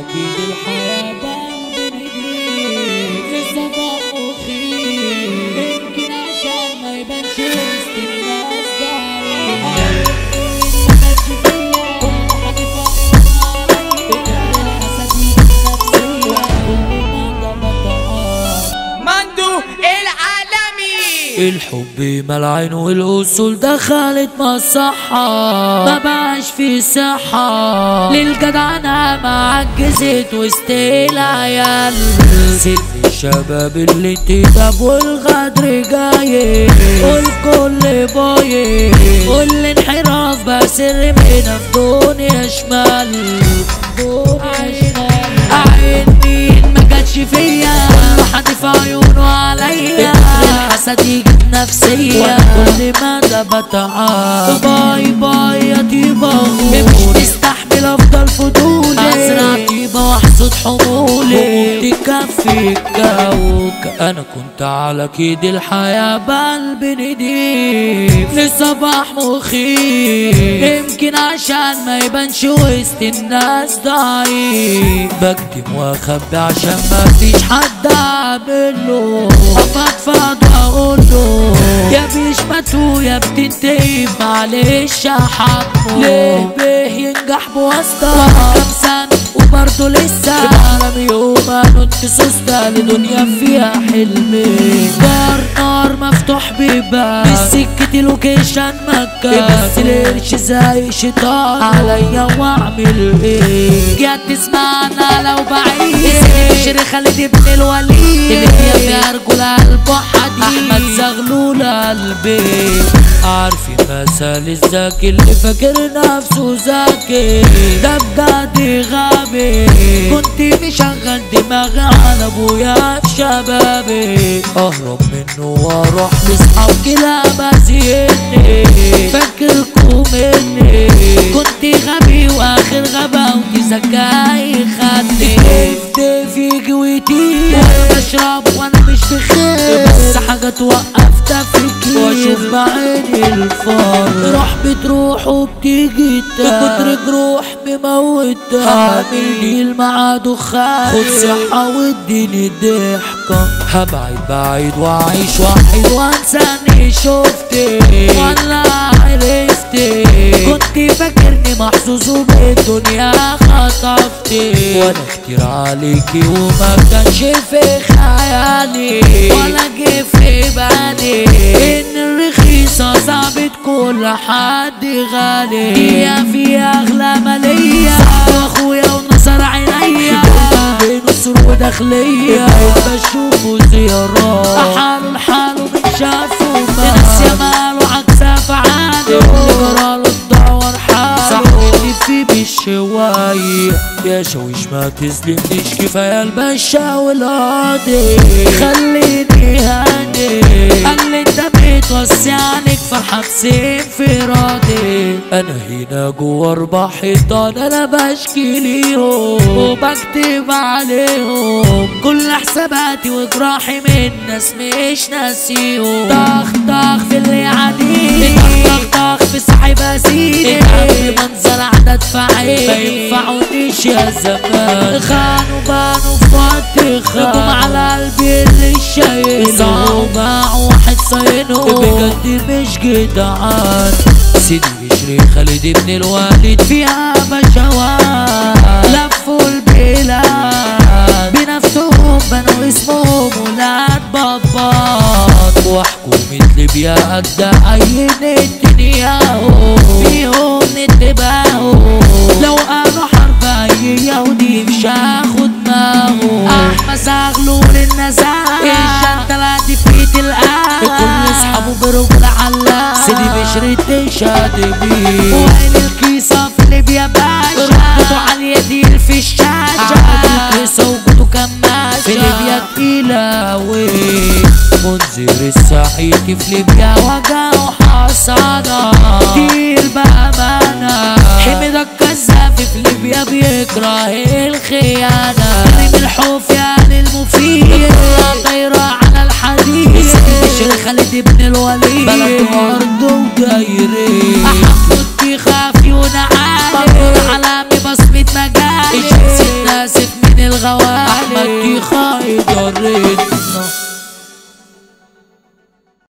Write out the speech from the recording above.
أكيد الحياة بند جديد لسه مخي يمكن عشان ما يبانش وسط الناس داعي الحب ملعين والأصول دخلت مصحة ما بقاش في صحة للجدعنة معجزت وسط العيال سن الشباب اللي تتعب والغدر جاي والكل باي والانحراف بقى سر منا في دنيا شمال عين مين ما جاتش فيا كل حد في عيونه عليا الحسد يجيب نفسية كل مدى بتعب باي باي يا طيبة مش مستحمل افضل فضولي ازرع طيبة واحصد حمولي تكفي الجوك انا كنت على كيد الحياة بقلبي نضيف للصباح مخيف يمكن عشان ما يبانش وسط الناس ضعيف بكتم واخبي عشان ما فيش حد اعمله افضفض واقوله يا بيشمتوا يا بتنتهي معلش حقه ليه بيه ينجح بواسطة كام سنة وبرضه لسه العالم يوم انط سوسته لدنيا فيها حلمين نار مفتوح بيبان بالسكة لوكيشن مكان بس القرش زي شيطان عليا واعمل ايه يا تسمعنا لو بعيد بشري خالد ابن الوليد اللي فيها رجول قلبه حديد احمد زغلول قلبي عارفين مثل الذكي اللي فاكر نفسه ذكي ده بجد غبي كنت مشغل دماغي على ابويا في شبابي اهرب منه واروح لاصحاب كلاب زيني فاكركم مني كنت غبي واخر غباوتي ذكاي خدني كيف يجي ويطير وانا بشرب وانا مش بخير بس حاجه توقف تفكير واشوف بعيني الفار روح بتروح وبتيجي بكتر جروح بموتها عامل ديل مع دخان خد صحة واديني ضحكة هبعد بعيد واعيش وحيد وانساني شفتي ولا عرفتي كنت فاكرني محظوظ وبالدنيا خطفتي وانا كتير عليكي وما كانش في خيالي ولا جه في بالي ان الرخيصة صعبت كل حد غالي هي فيها اغلى مالية واخويا ونصر عينيا بنصر وداخلية بشوفه زيارات حاله لحاله بنشافه ناس يا ماله عكس افعاله اللي جراله تدور حاله صاحبي فيه بالشوايه يا شويش ما تظلمنيش كفايه الباشا والقاضي خليني هادي قال لي انت بتوسع عليك في حبس انفرادي انا هنا جوا 4 حيطان انا بشكي ليهم وبكتب عليهم كل حساباتي وجراحي من ناس مش ناسيهم طخ في اللي عليه طخ في صاحب اسيدي منظر عدد فعيل ما ينفعونيش يا زمان خانوا بانوا في وقت خانوا على قلبي اللي شايله باعوا واحد صينه بجد مش جدعان سيدي بشري خالد ابن الوليد فيها بشوات لفوا البلاد بنفسهم بنوا اسمهم ولاد بابات وحكومة ليبيا قد عين نتنياهو فيهم نتباهو لو قالوا حرب اي يهودي مش هاخد دماغه احمد زغلول النزاهة الشنطة دي فيت القهوة كل اصحابه برجل علاق سيدي بشري تشهد بيه وعين الكيسة في ليبيا باشا وجوده عالية ديل في الشاشة الكيسة وجوده كماشة في ليبيا تقيلة اوي منذر السعيد في ليبيا وجعه حصانة كتير بأمانة حمد الكذاب في ليبيا بيكره الخيانة كريم الحوف يعني المفيد طايرة على الحديد بشري خالد ابن الوليد بلد وارض وجايرين أحمد بيخاف يونعالي مقبول علامي بصمة مجالي الشمس الناس سوا احمد كيخا يضرني